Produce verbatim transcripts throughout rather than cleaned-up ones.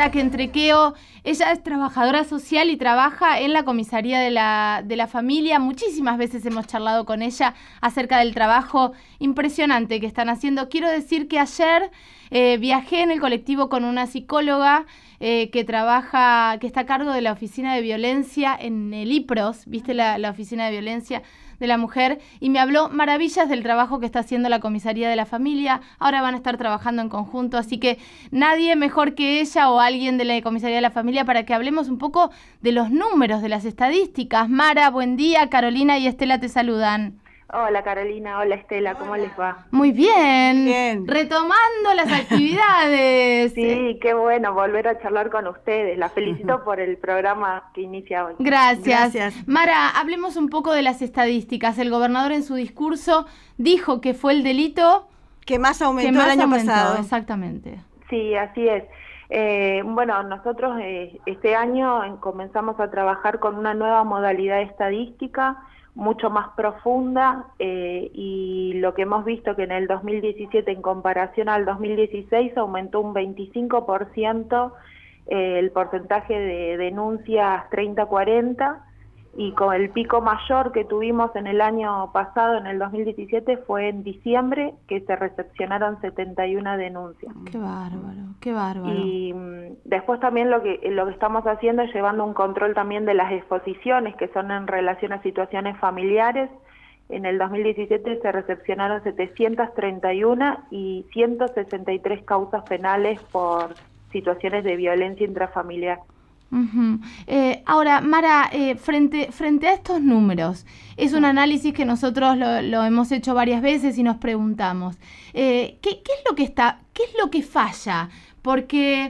Mara Quentrequeo. Ella es trabajadora social y trabaja en la comisaría de la, de la familia. Muchísimas veces hemos charlado con ella acerca del trabajo impresionante que están haciendo. Quiero decir que ayer eh, viajé en el colectivo con una psicóloga eh, que trabaja, que está a cargo de la oficina de violencia en el I P R O S, ¿viste la, la oficina de violencia de la mujer? Y me habló maravillas del trabajo que está haciendo la comisaría de la familia. Ahora van a estar trabajando en conjunto, así que nadie mejor que ella o alguien de la comisaría de la familia para que hablemos un poco de los números, de las estadísticas. Mara, buen día. Carolina y Estela te saludan. Hola Carolina, hola Estela, ¿cómo Hola. les va? Muy bien. Bien. Retomando las actividades. Sí, qué bueno volver a charlar con ustedes. La felicito por el programa que inicia hoy. Gracias. Gracias. Mara, hablemos un poco de las estadísticas. El gobernador en su discurso dijo que fue el delito que más aumentó que más el año aumentó, pasado. Exactamente. Sí, así es. Eh, bueno, nosotros eh, este año eh, comenzamos a trabajar con una nueva modalidad estadística mucho más profunda eh, y lo que hemos visto que en el dos mil diecisiete en comparación al dos mil dieciséis aumentó un veinticinco por ciento eh, el porcentaje de denuncias treinta cuarenta, y con el pico mayor que tuvimos en el año pasado, en el dos mil diecisiete, fue en diciembre, que se recepcionaron setenta y una denuncias. Qué bárbaro, qué bárbaro. Y mm, después también lo que lo que estamos haciendo es llevando un control también de las exposiciones, que son en relación a situaciones familiares. En el dos mil diecisiete se recepcionaron setecientas treinta y una y ciento sesenta y tres causas penales por situaciones de violencia intrafamiliar. Uh-huh. Eh, ahora, Mara, eh, frente, frente a estos números, es un análisis que nosotros lo, lo hemos hecho varias veces y nos preguntamos, eh, ¿qué, qué es lo que está, qué es lo que falla? Porque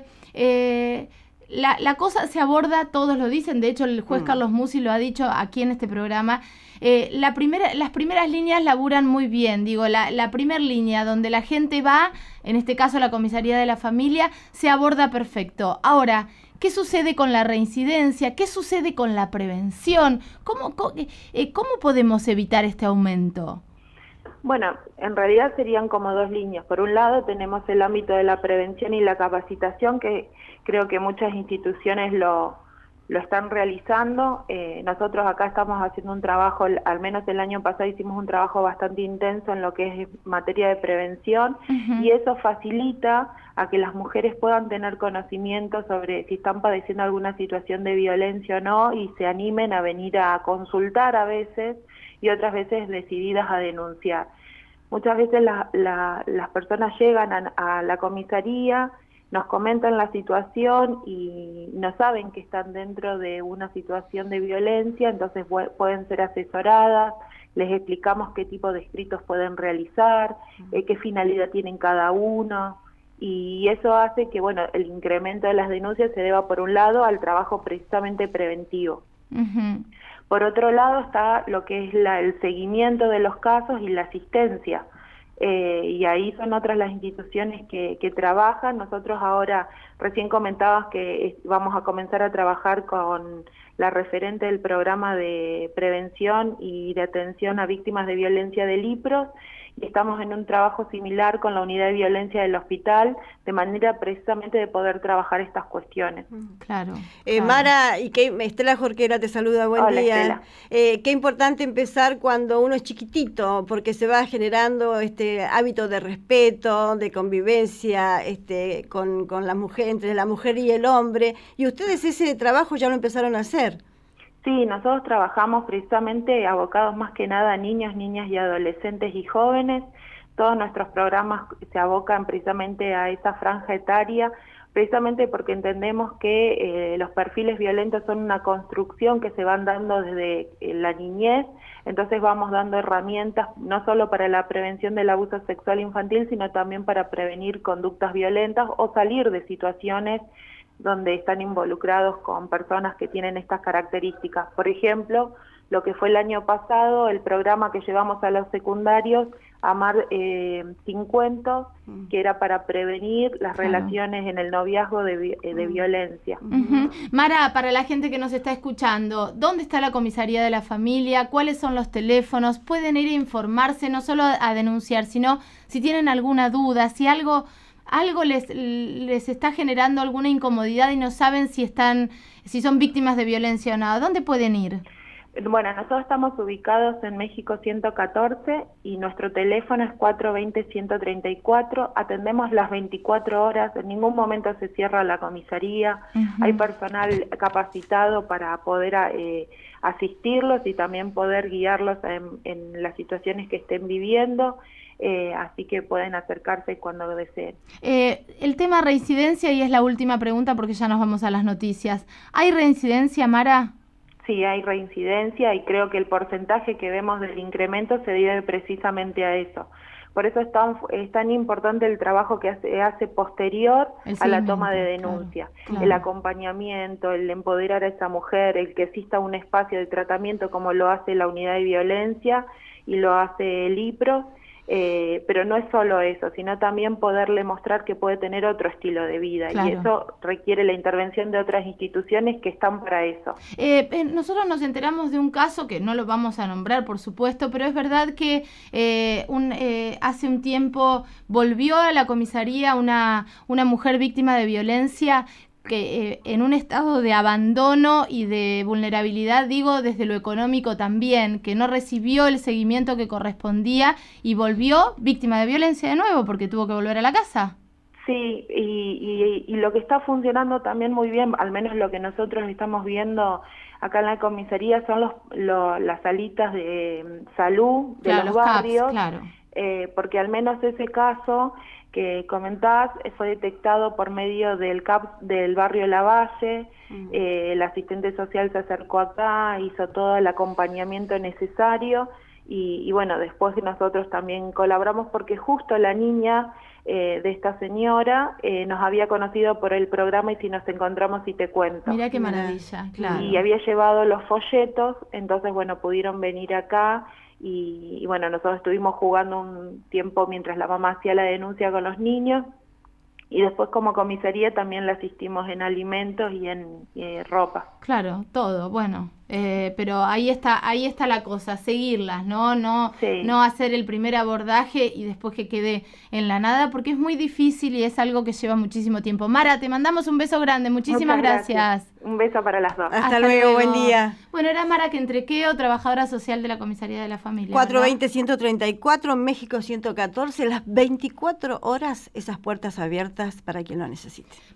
eh, la, la cosa se aborda, todos lo dicen, de hecho el juez mm. Carlos Musi lo ha dicho aquí en este programa. Eh, la primera, las primeras líneas laburan muy bien, digo, la, la primera línea donde la gente va, en este caso la comisaría de la familia, se aborda perfecto. Ahora, ¿qué sucede con la reincidencia? ¿Qué sucede con la prevención? ¿Cómo, cómo, eh, ¿cómo podemos evitar este aumento? Bueno, en realidad serían como dos líneas. Por un lado tenemos el ámbito de la prevención y la capacitación, que creo que muchas instituciones lo, lo están realizando. Eh, nosotros acá estamos haciendo un trabajo, al menos el año pasado hicimos un trabajo bastante intenso en lo que es materia de prevención, uh-huh. y eso facilita a que las mujeres puedan tener conocimiento sobre si están padeciendo alguna situación de violencia o no, y se animen a venir a consultar a veces, y otras veces decididas a denunciar. Muchas veces la, la, las personas llegan a, a la comisaría, nos comentan la situación y no saben que están dentro de una situación de violencia, entonces pueden ser asesoradas, les explicamos qué tipo de escritos pueden realizar, eh, qué finalidad tienen cada uno, y eso hace que, bueno, el incremento de las denuncias se deba, por un lado, al trabajo precisamente preventivo. Uh-huh. Por otro lado está lo que es la, el seguimiento de los casos y la asistencia. Eh, y ahí son otras las instituciones que, que trabajan. Nosotros ahora, recién comentabas que vamos a comenzar a trabajar con la referente del programa de prevención y de atención a víctimas de violencia del I P R O S, y estamos en un trabajo similar con la unidad de violencia del hospital, de manera precisamente de poder trabajar estas cuestiones. Claro. Eh, claro. Mara, y que Estela Jorquera te saluda, buen Hola, día. Eh, qué importante empezar cuando uno es chiquitito, porque se va generando este hábito de respeto, de convivencia este, con, con la mujer, entre la mujer y el hombre, y ustedes ese trabajo ya lo empezaron a hacer. Sí, nosotros trabajamos precisamente abocados más que nada a niños, niñas y adolescentes y jóvenes. Todos nuestros programas se abocan precisamente a esa franja etaria, precisamente porque entendemos que eh, los perfiles violentos son una construcción que se van dando desde eh, la niñez, entonces vamos dando herramientas no solo para la prevención del abuso sexual infantil, sino también para prevenir conductas violentas o salir de situaciones donde están involucrados con personas que tienen estas características. Por ejemplo, lo que fue el año pasado, el programa que llevamos a los secundarios, Amar eh, sin cuentos, que era para prevenir las claro. relaciones en el noviazgo de, eh, de violencia. Uh-huh. Mara, para la gente que nos está escuchando, ¿dónde está la comisaría de la familia? ¿Cuáles son los teléfonos? Pueden ir a informarse, no solo a, a denunciar, sino si tienen alguna duda, si algo algo les, les está generando alguna incomodidad y no saben si están, si son víctimas de violencia o no, ¿a dónde pueden ir? Bueno, nosotros estamos ubicados en México ciento catorce y nuestro teléfono es cuatro dos cero, uno tres cuatro. Atendemos las veinticuatro horas, en ningún momento se cierra la comisaría. Uh-huh. Hay personal capacitado para poder eh, asistirlos y también poder guiarlos en, en las situaciones que estén viviendo. Eh, así que pueden acercarse cuando deseen. Eh, el tema reincidencia, y es la última pregunta porque ya nos vamos a las noticias. ¿Hay reincidencia, Mara? Sí, hay reincidencia y creo que el porcentaje que vemos del incremento se debe precisamente a eso. Por eso es tan, es tan importante el trabajo que hace, hace posterior a la toma de denuncia. Claro, claro. El acompañamiento, el empoderar a esa mujer, el que exista un espacio de tratamiento como lo hace la unidad de violencia y lo hace el I P R O. Eh, pero no es solo eso, sino también poderle mostrar que puede tener otro estilo de vida, claro. Y eso requiere la intervención de otras instituciones que están para eso. Eh, eh, nosotros nos enteramos de un caso que no lo vamos a nombrar, por supuesto, pero es verdad que eh, un, eh, hace un tiempo volvió a la comisaría una, una mujer víctima de violencia que eh, en un estado de abandono y de vulnerabilidad, digo, desde lo económico también, que no recibió el seguimiento que correspondía y volvió víctima de violencia de nuevo porque tuvo que volver a la casa. Sí, y, y, y lo que está funcionando también muy bien, al menos lo que nosotros estamos viendo acá en la comisaría, son los, lo, las salitas de salud de claro, los, los barrios, C A Ps, claro. eh, porque al menos ese caso que comentás fue detectado por medio del C A P S del barrio Lavalle. Uh-huh. eh, el asistente social se acercó acá, hizo todo el acompañamiento necesario y, y bueno, después nosotros también colaboramos porque justo la niña eh, de esta señora eh, nos había conocido por el programa Y si nos encontramos y te cuento. Mirá qué maravilla, claro. Y había llevado los folletos, entonces bueno, pudieron venir acá. Y, y bueno, nosotros estuvimos jugando un tiempo mientras la mamá hacía la denuncia con los niños y después como comisaría también la asistimos en alimentos y en y ropa. Claro, todo, bueno, eh, pero ahí está, ahí está la cosa, seguirlas, no, no, sí. no hacer el primer abordaje y después que quede en la nada, porque es muy difícil y es algo que lleva muchísimo tiempo. Mara, te mandamos un beso grande, muchísimas gracias. gracias. Un beso para las dos. Hasta, Hasta luego, luego, buen día. Bueno, era Mara Quentrequeo, trabajadora social de la Comisaría de la Familia. cuatro dos cero, uno tres cuatro, México ciento catorce, las veinticuatro horas, esas puertas abiertas para quien lo necesite.